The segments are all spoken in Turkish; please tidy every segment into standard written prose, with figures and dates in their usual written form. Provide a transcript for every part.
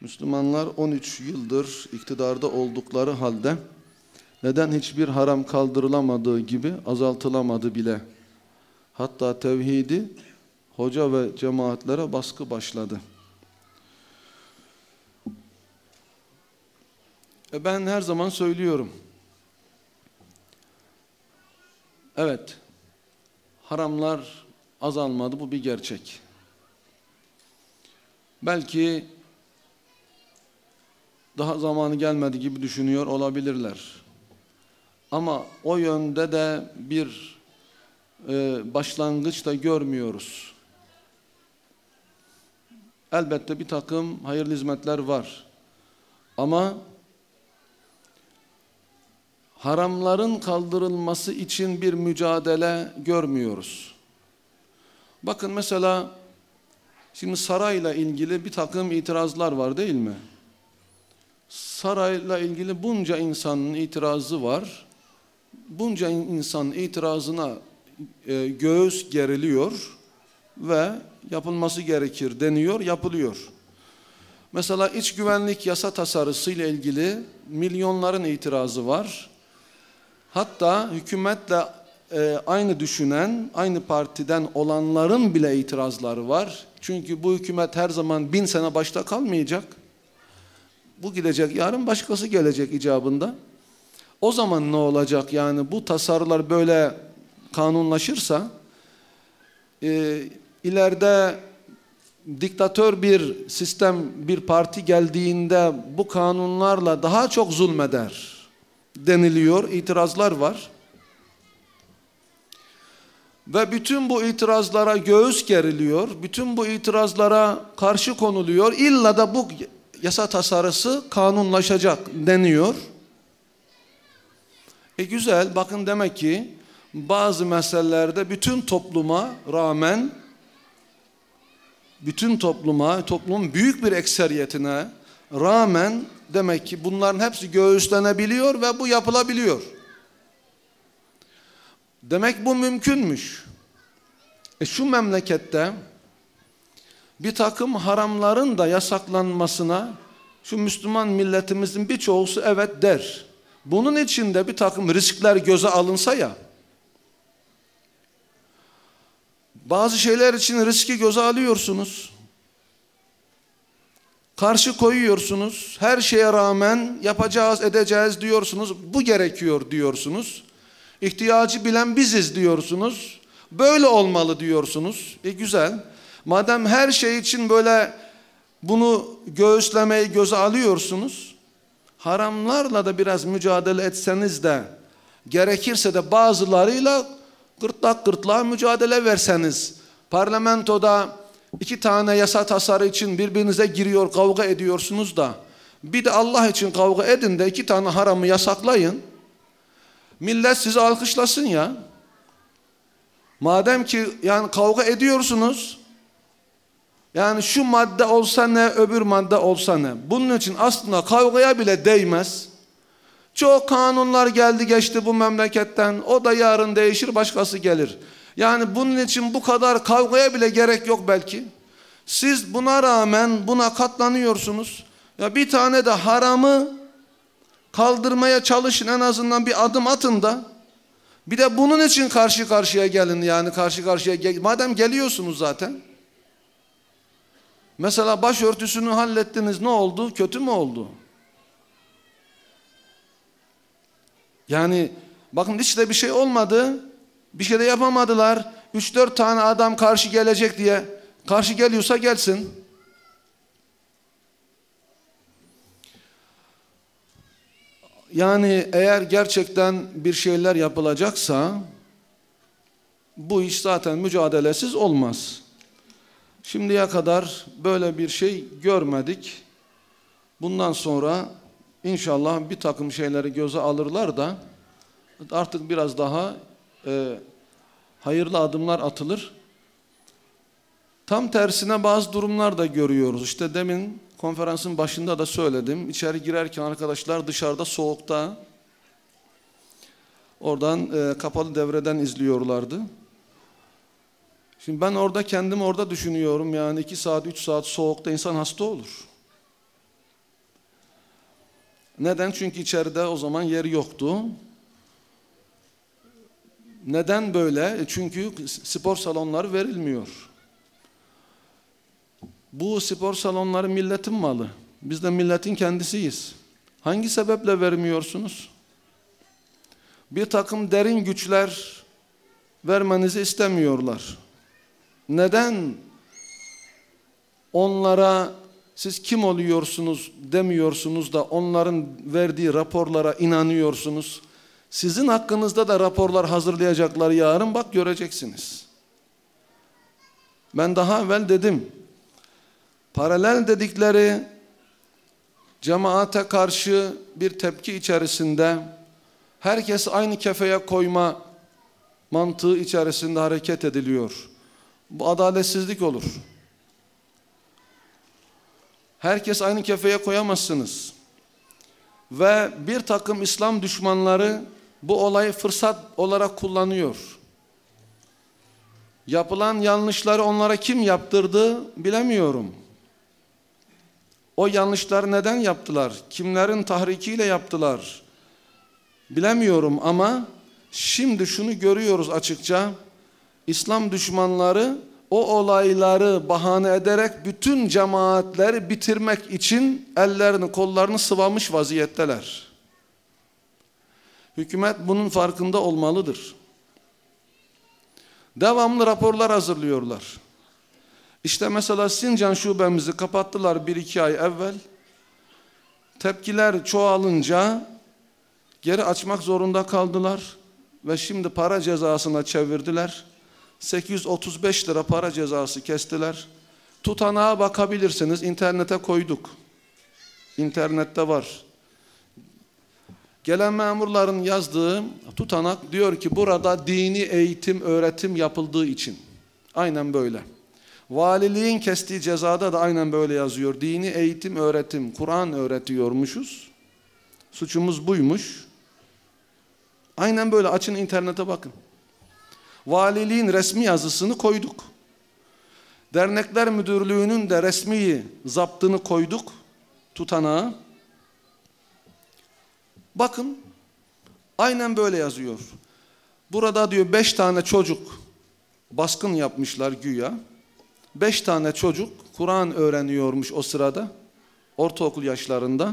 Müslümanlar 13 yıldır iktidarda oldukları halde neden hiçbir haram kaldırılamadığı gibi azaltılamadı bile? Hatta tevhidi hoca ve cemaatlere baskı başladı. Ben her zaman söylüyorum. Evet, haramlar azalmadı, bu bir gerçek. Belki daha zamanı gelmedi gibi düşünüyor olabilirler. Ama o yönde de bir başlangıç da görmüyoruz. Elbette bir takım hayırlı hizmetler var. Ama haramların kaldırılması için bir mücadele görmüyoruz. Bakın mesela şimdi sarayla ilgili bir takım itirazlar var değil mi? Sarayla ilgili bunca insanın itirazı var. Bunca insanın itirazına göğüs geriliyor ve yapılması gerekir deniyor, yapılıyor. Mesela iç güvenlik yasa tasarısıyla ilgili milyonların itirazı var. Hatta hükümetle aynı düşünen, aynı partiden olanların bile itirazları var. Çünkü bu hükümet her zaman 1000 sene başta kalmayacak. Bu gidecek, yarın başkası gelecek icabında. O zaman ne olacak? Yani bu tasarılar böyle kanunlaşırsa ileride diktatör bir sistem, bir parti geldiğinde bu kanunlarla daha çok zulmeder deniliyor, itirazlar var. Ve bütün bu itirazlara göğüs geriliyor, bütün bu itirazlara karşı konuluyor. İlla da bu yasa tasarısı kanunlaşacak deniyor. Güzel, bakın demek ki bazı meselelerde bütün topluma rağmen, bütün toplumun büyük bir ekseriyetine rağmen demek ki bunların hepsi göğüslenebiliyor ve bu yapılabiliyor. Demek bu mümkünmüş. Şu memlekette bir takım haramların da yasaklanmasına şu Müslüman milletimizin birçoğusu evet der. Bunun için de bir takım riskler göze alınsa ya, bazı şeyler için riski göze alıyorsunuz. Karşı koyuyorsunuz. Her şeye rağmen yapacağız, edeceğiz diyorsunuz. Bu gerekiyor diyorsunuz. İhtiyacı bilen biziz diyorsunuz. Böyle olmalı diyorsunuz. Güzel. Madem her şey için böyle bunu göğüslemeyi göze alıyorsunuz, haramlarla da biraz mücadele etseniz de, gerekirse de bazılarıyla gırtlak gırtlağa mücadele verseniz, parlamentoda 2 tane yasa tasarı için birbirinize giriyor, kavga ediyorsunuz da, bir de Allah için kavga edin de 2 tane haramı yasaklayın, millet sizi alkışlasın ya. Madem ki yani kavga ediyorsunuz, yani şu madde olsa ne, öbür madde olsa ne? Bunun için aslında kavgaya bile değmez. Çok kanunlar geldi geçti bu memleketten. O da yarın değişir, başkası gelir. Yani bunun için bu kadar kavgaya bile gerek yok belki. Siz buna rağmen buna katlanıyorsunuz. Ya bir tane de haramı kaldırmaya çalışın, en azından bir adım atın da. Bir de bunun için karşı karşıya gelin, yani karşı karşıya madem geliyorsunuz zaten. Mesela başörtüsünü hallettiniz, ne oldu? Kötü mü oldu? Yani bakın hiç de bir şey olmadı. Bir şey de yapamadılar. 3-4 tane adam karşı gelecek diye. Karşı geliyorsa gelsin. Yani eğer gerçekten bir şeyler yapılacaksa bu iş zaten mücadelesiz olmaz. Şimdiye kadar böyle bir şey görmedik. Bundan sonra İnşallah bir takım şeyleri göze alırlar da artık biraz daha hayırlı adımlar atılır. Tam tersine bazı durumlar da görüyoruz. İşte demin konferansın başında da söyledim. İçeri girerken arkadaşlar dışarıda soğukta oradan kapalı devreden izliyorlardı. Şimdi ben kendimi orada düşünüyorum. Yani 2 saat 3 saat soğukta insan hasta olur. Neden? Çünkü içeride o zaman yer yoktu. Neden böyle? Çünkü spor salonları verilmiyor. Bu spor salonları milletin malı. Biz de milletin kendisiyiz. Hangi sebeple vermiyorsunuz? Bir takım derin güçler vermenizi istemiyorlar. Neden onlara siz kim oluyorsunuz demiyorsunuz da onların verdiği raporlara inanıyorsunuz? Sizin hakkınızda da raporlar hazırlayacaklar yarın, bak göreceksiniz. Ben daha evvel dedim. Paralel dedikleri cemaate karşı bir tepki içerisinde, herkes aynı kefeye koyma mantığı içerisinde hareket ediliyor. Bu adaletsizlik olur. Herkes aynı kefeye koyamazsınız. Ve bir takım İslam düşmanları bu olayı fırsat olarak kullanıyor. Yapılan yanlışları onlara kim yaptırdı bilemiyorum. O yanlışları neden yaptılar? Kimlerin tahrikiyle yaptılar? Bilemiyorum ama şimdi şunu görüyoruz açıkça. İslam düşmanları o olayları bahane ederek bütün cemaatleri bitirmek için ellerini kollarını sıvamış vaziyetteler. Hükümet bunun farkında olmalıdır. Devamlı raporlar hazırlıyorlar. İşte mesela Sincan şubemizi kapattılar 1-2 ay evvel. Tepkiler çoğalınca geri açmak zorunda kaldılar ve şimdi para cezasına çevirdiler. 835 lira para cezası kestiler. Tutanağa bakabilirsiniz. İnternete koyduk. İnternette var. Gelen memurların yazdığı tutanak diyor ki burada dini eğitim, öğretim yapıldığı için. Aynen böyle. Valiliğin kestiği cezada da aynen böyle yazıyor. Dini eğitim, öğretim, Kur'an öğretiyormuşuz. Suçumuz buymuş. Aynen böyle, açın internete bakın. Valiliğin resmi yazısını koyduk. Dernekler Müdürlüğü'nün de resmi zaptını koyduk tutanağa. Bakın aynen böyle yazıyor. Burada diyor 5 tane çocuk baskın yapmışlar güya. 5 tane çocuk Kur'an öğreniyormuş o sırada. Ortaokul yaşlarında.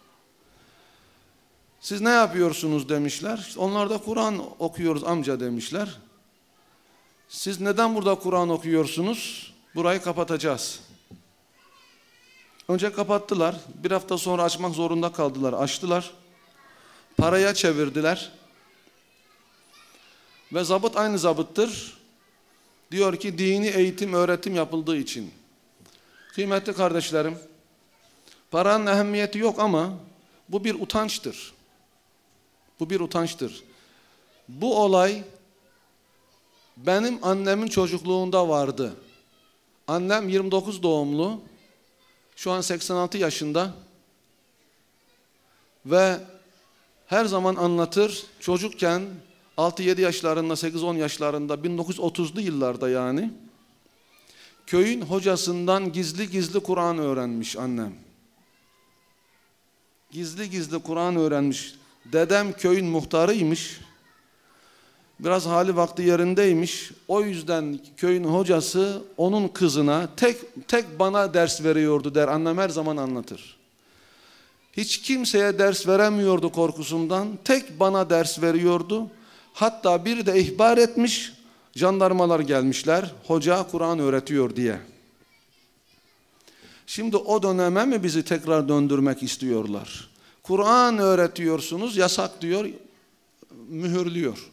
Siz ne yapıyorsunuz demişler. Onlar da Kur'an okuyoruz amca demişler. Siz neden burada Kur'an okuyorsunuz? Burayı kapatacağız. Önce kapattılar. Bir hafta sonra açmak zorunda kaldılar. Açtılar. Paraya çevirdiler. Ve zabıt aynı zabıttır. Diyor ki dini eğitim, öğretim yapıldığı için. Kıymetli kardeşlerim, paranın ehemmiyeti yok ama bu bir utançtır. Bu bir utançtır. Bu olay benim annemin çocukluğunda vardı. Annem 29 doğumlu. Şu an 86 yaşında. Ve her zaman anlatır. Çocukken 6-7 yaşlarında, 8-10 yaşlarında, 1930'lu yıllarda yani, köyün hocasından gizli gizli Kur'an öğrenmiş annem. Gizli gizli Kur'an öğrenmiş. Dedem köyün muhtarıymış. Biraz hali vakti yerindeymiş. O yüzden köyün hocası onun kızına tek bana ders veriyordu der. Annem her zaman anlatır. Hiç kimseye ders veremiyordu korkusundan. Tek bana ders veriyordu. Hatta bir de ihbar etmiş. Jandarmalar gelmişler. Hoca Kur'an öğretiyor diye. Şimdi o döneme mi bizi tekrar döndürmek istiyorlar? Kur'an öğretiyorsunuz, yasak diyor, mühürlüyor.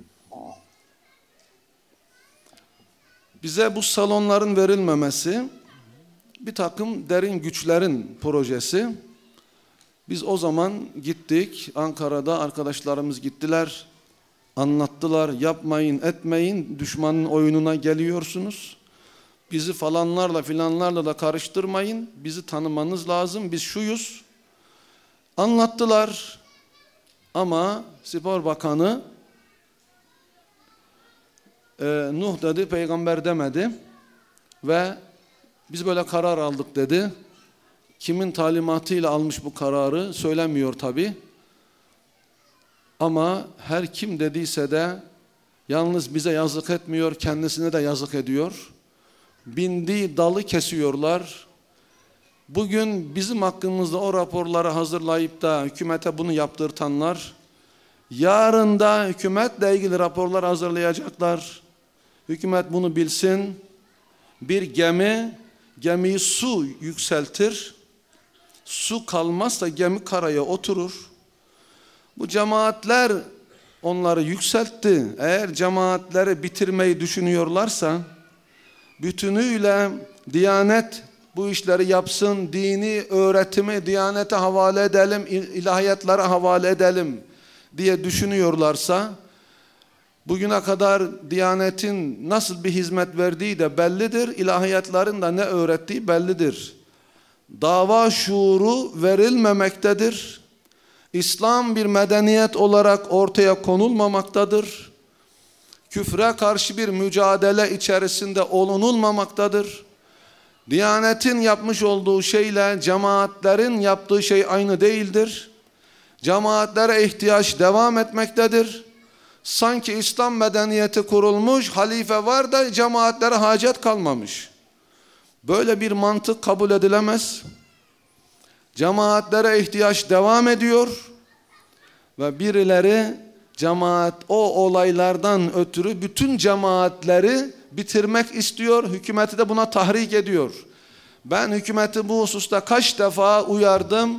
Bize bu salonların verilmemesi bir takım derin güçlerin projesi. Biz o zaman gittik, Ankara'da arkadaşlarımız gittiler, anlattılar, yapmayın etmeyin, düşmanın oyununa geliyorsunuz. Bizi falanlarla filanlarla da karıştırmayın, bizi tanımanız lazım, biz şuyuz. Anlattılar ama Spor Bakanı Nuh dedi, peygamber demedi ve biz böyle karar aldık dedi. kimin talimatıyla almış bu kararı söylemiyor tabi. Ama her kim dediyse de yalnız bize yazık etmiyor, kendisine de yazık ediyor. Bindiği dalı kesiyorlar. Bugün bizim hakkımızda o raporları hazırlayıp da hükümete bunu yaptırtanlar, yarın da hükümetle ilgili raporlar hazırlayacaklar. Hükümet bunu bilsin. Bir gemiyi su yükseltir. Su kalmazsa gemi karaya oturur. Bu cemaatler onları yükseltti. Eğer cemaatleri bitirmeyi düşünüyorlarsa, bütünüyle Diyanet bu işleri yapsın, dini öğretimi Diyanete havale edelim, ilahiyatlara havale edelim diye düşünüyorlarsa, bugüne kadar Diyanet'in nasıl bir hizmet verdiği de bellidir, ilahiyatların da ne öğrettiği bellidir. Dava şuuru verilmemektedir. İslam bir medeniyet olarak ortaya konulmamaktadır. Küfre karşı bir mücadele içerisinde olunulmamaktadır. Diyanet'in yapmış olduğu şeyle cemaatlerin yaptığı şey aynı değildir. Cemaatlere ihtiyaç devam etmektedir. Sanki İslam medeniyeti kurulmuş, halife var da cemaatlere hacet kalmamış. Böyle bir mantık kabul edilemez. Cemaatlere ihtiyaç devam ediyor ve birileri cemaat o olaylardan ötürü bütün cemaatleri bitirmek istiyor. Hükümeti de buna tahrik ediyor. Ben hükümeti bu hususta kaç defa uyardım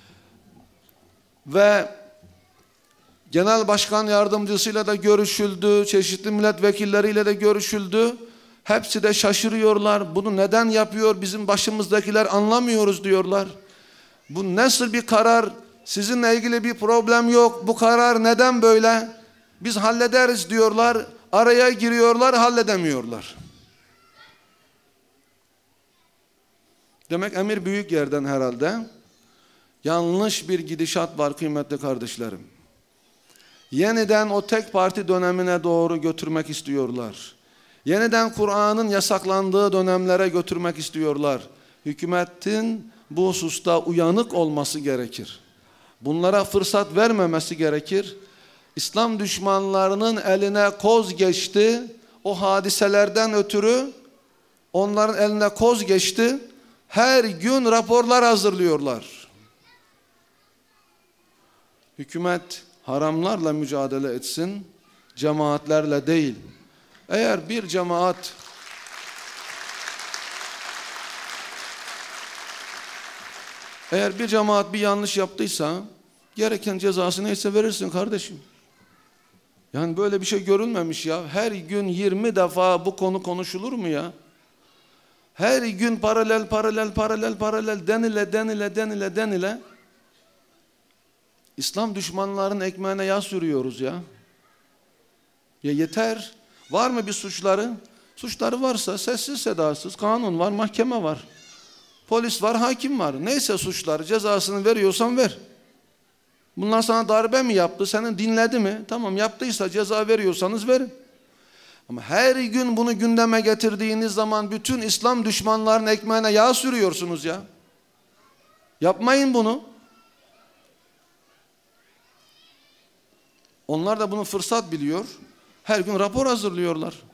ve genel başkan yardımcısıyla da görüşüldü, çeşitli milletvekilleriyle de görüşüldü. Hepsi de şaşırıyorlar. Bunu neden yapıyor bizim başımızdakiler anlamıyoruz diyorlar. Bu nasıl bir karar? Sizinle ilgili bir problem yok. Bu karar neden böyle? Biz hallederiz diyorlar. Araya giriyorlar, halledemiyorlar. Demek emir büyük yerden herhalde. Yanlış bir gidişat var kıymetli kardeşlerim. Yeniden o tek parti dönemine doğru götürmek istiyorlar. Yeniden Kur'an'ın yasaklandığı dönemlere götürmek istiyorlar. Hükümetin bu hususta uyanık olması gerekir. Bunlara fırsat vermemesi gerekir. İslam düşmanlarının eline koz geçti. O hadiselerden ötürü onların eline koz geçti. Her gün raporlar hazırlıyorlar. Hükümet haramlarla mücadele etsin, cemaatlerle değil. Eğer bir cemaat bir yanlış yaptıysa gereken cezası neyse verirsin kardeşim. Yani böyle bir şey görülmemiş ya. Her gün 20 defa bu konu konuşulur mu ya? Her gün paralel denile. İslam düşmanlarının ekmeğine yağ sürüyoruz ya. Ya yeter. Var mı bir suçları? Suçları varsa sessiz sedasız kanun var, mahkeme var. Polis var, hakim var. Neyse suçları, cezasını veriyorsan ver. Bunlar sana darbe mi yaptı? Seni dinledi mi? Tamam, yaptıysa ceza veriyorsanız verin. Ama her gün bunu gündeme getirdiğiniz zaman bütün İslam düşmanlarının ekmeğine yağ sürüyorsunuz ya. Yapmayın bunu. Onlar da bunu fırsat biliyor. Her gün rapor hazırlıyorlar.